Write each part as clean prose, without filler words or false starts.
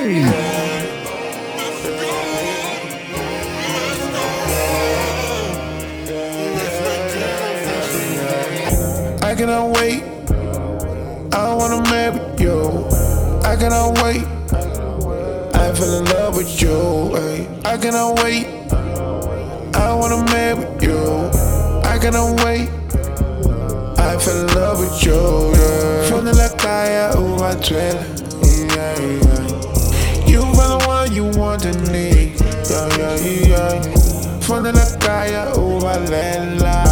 I cannot wait, I wanna marry you. I cannot wait, I fell in love with you. Ay. I cannot wait, I wanna marry you. I cannot wait, I fell in love with you. Yeah. From la calle uva trailer, yeah, yeah. You found the one you want and need, yeah, yeah, yeah. From la calle uva lela.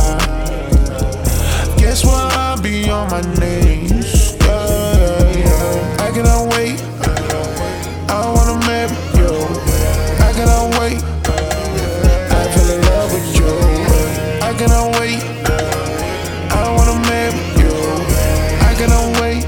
Guess what? I'll be on my knees. Yeah, yeah, yeah. I cannot wait, I wanna marry you. I cannot wait, I fell in love with you. I cannot wait, I wanna marry you. I cannot wait,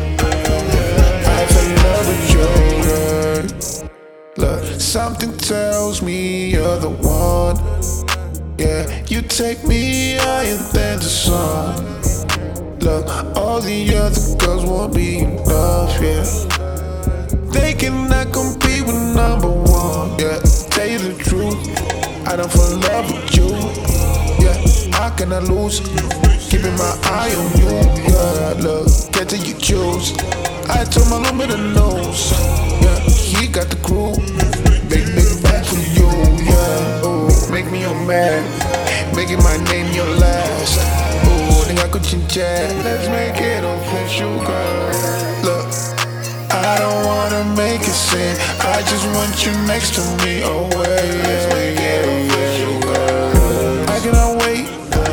I fell in love with you. Yeah. Look, something tells me you're the one. Yeah, you take me higher than the sun. Look, all the other girls won't be enough, yeah. They cannot compete with number one, yeah. Tell you the truth, I don't fall in love with you, yeah. I cannot lose, keeping my eye on you, yeah. Look, get to you choose. I told my little bit of nose, yeah. He got the crew, big back for you, yeah. Oh, make me your man, making my name your last. I could chat, let's make it official, girl. Look, I don't wanna make it sin, I just want you next to me, oh yeah, yeah, yeah, girl. I cannot wait,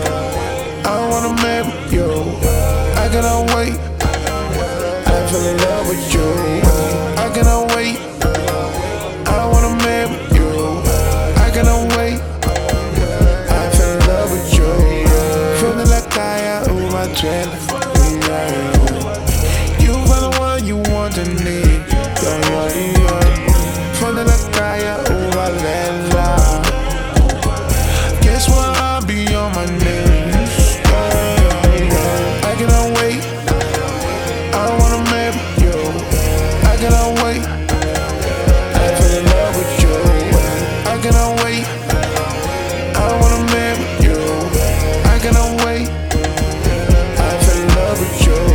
I wanna marry you. I cannot wait, I fell in love with you. I cannot wait, I wanna marry you. I cannot wait, I fell in love with you. From the la calle uva trailer, yeah. You find the one you want and need, yeah, yeah, yeah. From the la calle uva lela. Guess what? I'll be on my knees, yeah, yeah. I cannot wait, I wanna marry you. I cannot wait, I fell in love with you. I cannot wait, I wanna marry you. I cannot wait, I fell in love with you.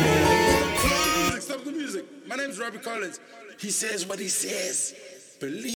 Stop the music. My name's Robbie Collins. He says what he says. Believe